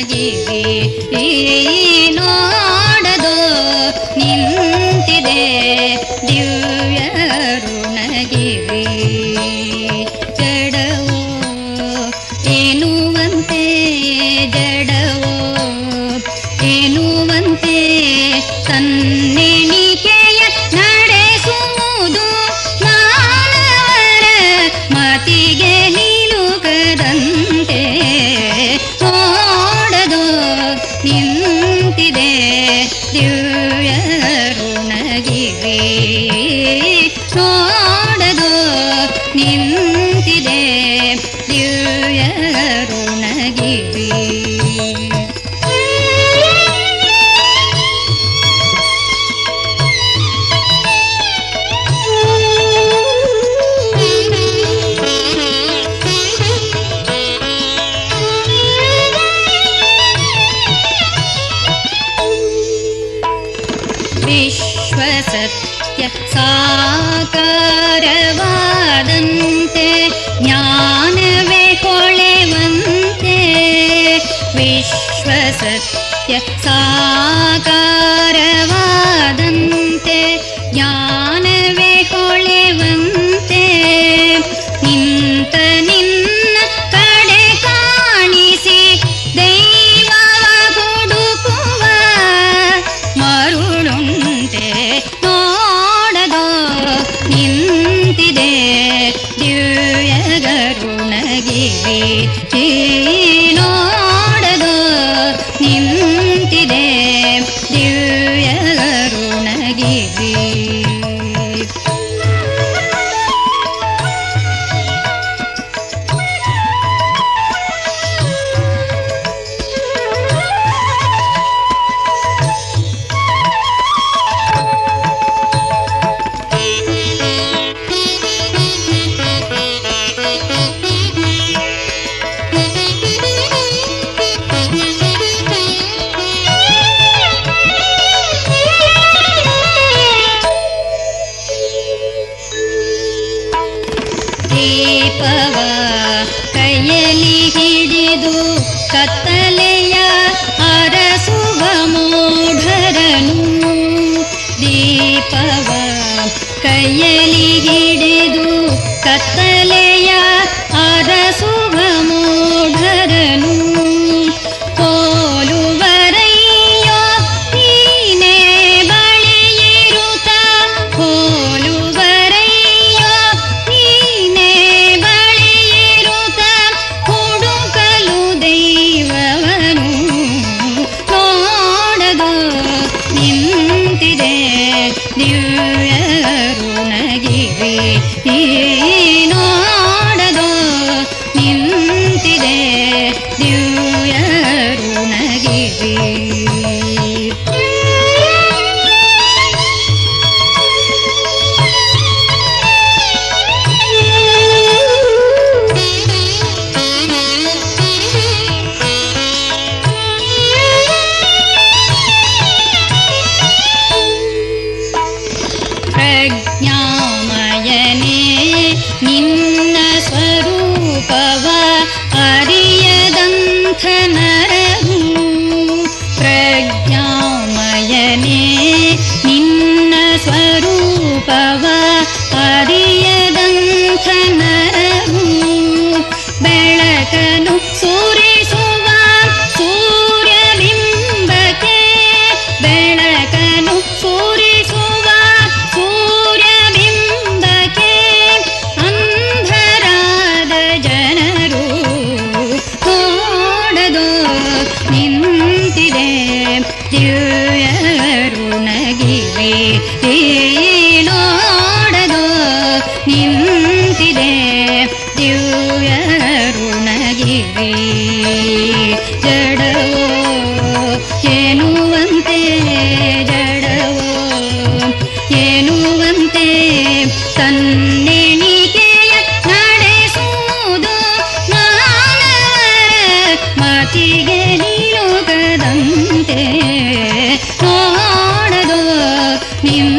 ನೋಡದೋ ನಿಂತಿದೆ ದಿವ್ಯ ಋಣಗಿರಿ. ಜಡವೋ ಎನ್ನುವಂತೆ ಜಡವೋ ಎನ್ನುವಂತೆ ತನ್ನೆಣಿಕೆಯ ನಡೆಸುವುದು ಮಾನವರ ಮತಿಗೆ ನಿಲುಕದಂತೆ. ನೋಡದೋ ನಿಂತಿದೆ ದಿವ್ಯ ಋಣಗಿರಿ. ನೋಡದೋ ನಿಂತಿದೆ ದಿವ್ಯ ಋಣಗಿರಿ. ವಿಶ್ವಸತ್ಯ ಸಾಕಾರವಾದಂತೆ ಜ್ಞಾನವೇ ಹೊಳೆವಂತೆ. ವಿಶ್ವಸತ್ಯ ಸಾಕಾರವಾದಂತೆ ಜ್ಞಾನವೇ ಹೊಳೆವಂತೆ. ನಿಂತ ನಿನ್ನ ಕಡೆ ಕಾಣಿಸಿ ದೈವವ ಹುಡುಕುವ ಮರುಳುಂಟೆ. ನೋಡದೋ ನಿಂತಿದೆ ದಿವ್ಯ ಋಣಗಿರಿ. ನೋಡದೋ ನಿಂತಿದೆ ದಿವ್ಯ ಋಣಗಿರಿ. ದೀಪವ ಕೈಯಲ್ಲಿ ಹಿಡಿದು ಕತ್ತಲೆಯ ಅರಸುವ ಮೂಢರನು. ದೀಪವ ಕೈಯಲ್ಲಿ ಹಿಡಿದು ಕತ್ತಲೆಯ ಅರಸುವ ಮೂಢರನು. ಹೋಲುವರಯ್ಯೋ ನೀನೇ ಬಳಿಯಿರುತ್ತ ಹೋಲುವರಯ್ಯೋ ನೀನೇ ಬಳಿಯಿರುತ್ತ ಹುಡುಕಲು ದೈವವನು. ನೋಡದೋ ನಿಂತಿದೆ ದಿವ್ಯ ಋಣಗಿರಿ. ನೋಡದೋ ನಿಂತಿದೆ ದಿವ್ಯ ಋಣಗಿರಿ. ಪ್ರಜ್ಞಾಮಯನೇ ನಿನ್ನ ಸ್ವರೂಪವ ಅರಿಯದಂಥ ನರರು. ಪ್ರಜ್ಞಾಮಯನೇ ನಿನ್ನ ಸ್ವರೂಪವ ಅರಿಯದಂಥ ನರರು. ಬೆಳಕನು ಸೂರಿಸುವ ಸೂರ್ಯಬಿಂಬಕ್ಕೆ ಬೆಳಕನು ಸೂರಿಸುವ ಸೂರ್ಯಬಿಂಬಕ್ಕೆ ಅಂಧರಾದ ಜನರು. ನೋಡದೋ ನಿಂತಿದೆ ದಿವ್ಯ ಋಣಗಿರಿ. ನೋಡದೋ ನಿಂತಿದೆ ದಿವ್ಯ ಋಣಗಿರಿ. ಜಡವೋ ಎನ್ನುವಂತೆ ಜಡವೋ ಎನ್ನುವಂತೆ ತನ್ನೆಣಿಕೆಯ ನಡೆಸುವುದು ಮಾನವರ ಮತಿಗೆ ನಿಲುಕದಂತೆ. ನೋಡದೋ ನಿನ್ನ